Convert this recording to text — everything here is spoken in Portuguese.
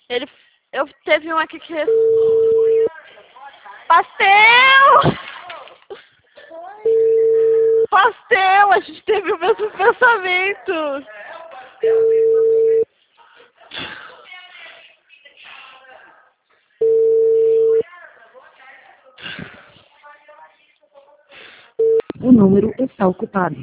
Ele, eu teve um aqui que... Pastel! Pastel! A gente teve o mesmo pensamento. O número está ocupado.